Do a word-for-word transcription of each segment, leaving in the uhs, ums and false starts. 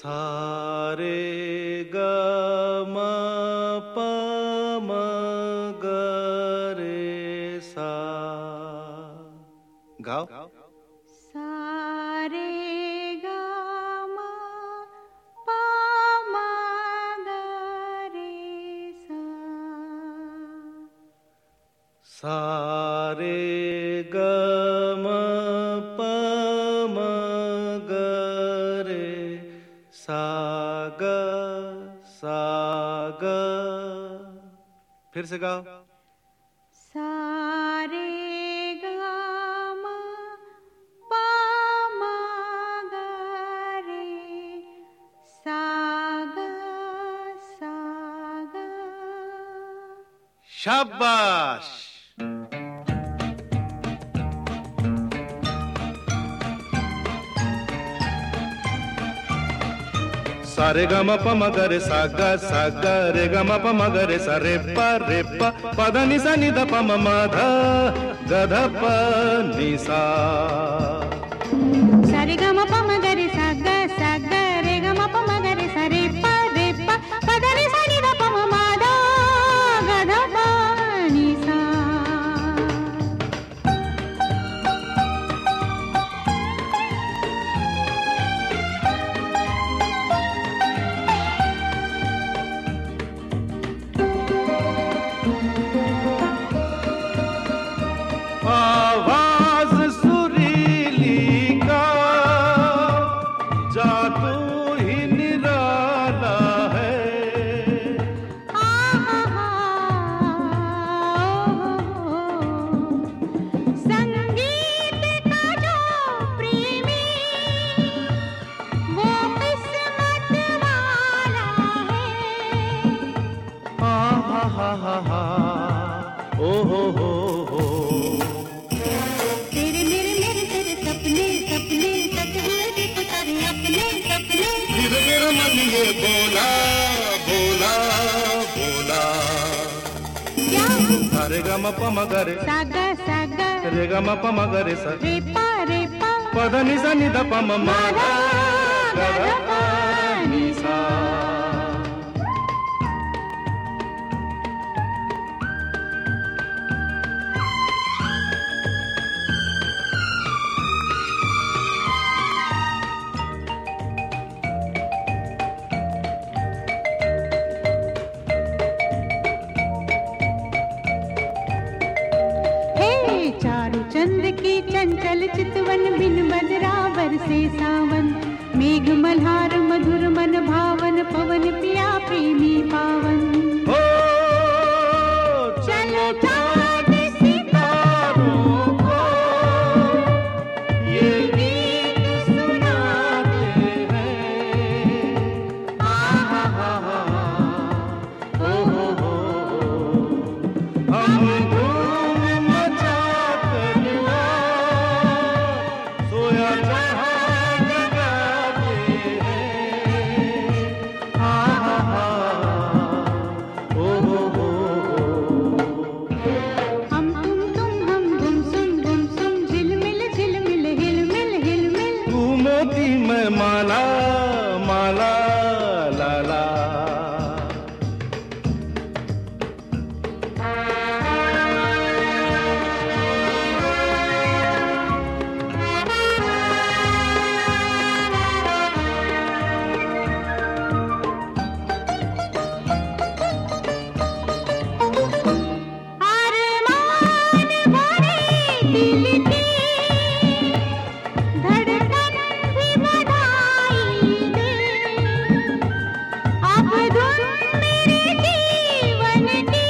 सारे ग म प म ग रे सा। गाओ। सारे ग म प म ग रे सा। सारे ग म प म ग रे सा ग सा ग। फिर से गाओ। सारे ग म प म ग रे सा ग सा ग। शाबाश। सारे ग म प म ग रे सा ग सा ग रे ग म प म ग रे सा रे प रे प प ध नि सा नि ध प म म ध ग ध प नि सा। सारे ग म प म ग रे सा ग सा ग रे ग म प म ग रे सा रे प रे प प ध नि सा नि ध प म म ध ग ध प नि सा। आवाज सुरीली का जादू ही निराला है। संगीत का जो प्रेमी वो किस्मत वाला है। हा हा हा हा हा ओ हो हो हो। तेरे मेरे मेरे तेरे सपने सपने तकदीर पुकारे अपने सपने। फिर मेरा मन ये बोला बोला बोला। क्या? सारे ग म प म ग रे सा ग सा ग रे ग म प म ग रे सा रे प रे प प ध नि सा नि ध प म म ध ग ध प नि सा। चारू चंद की चंचल चितवन बिन बजरा बरसे सावन। मेघ मल्हार मधुर मन भावन पवन पिया प्रेमी पावन। हो चलो चाँद सितारों को ये गीत सुनाते हैं। आ हा हा हा ओ हो हो। हम धूम मचा कर सोया जहां जगाते हैं। हा हा हा ओ हो हो। हम तुम तुम हम गुम सुम गुम सुम झिलमिल झिलमिल हिलमिल हिलमिल। तू मोती मैं माला माला लाला। अरमान भरे दिल की धड़कन भी बढ़ाई दे। अब धुन मेरे जीवन की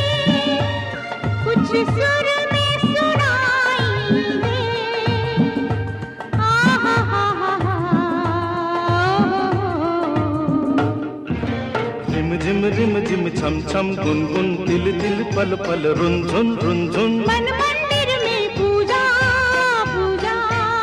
कुछ सुर में सुनाई दे। आ हा हा हा हा रिम झिम रिम झिम छम छम गुन गुन तिल तिल पल पल रुन झुन रुन झुन। मन मंदिर में पूजा पूजा।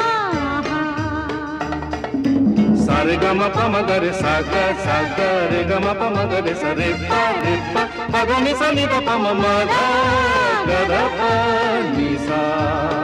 सारे ग म प म ग रे सा ग सा ग रे ग म प म ग रे सा रे प रे प प ध नि सा नि ध प म म ध ग ध प नि सा।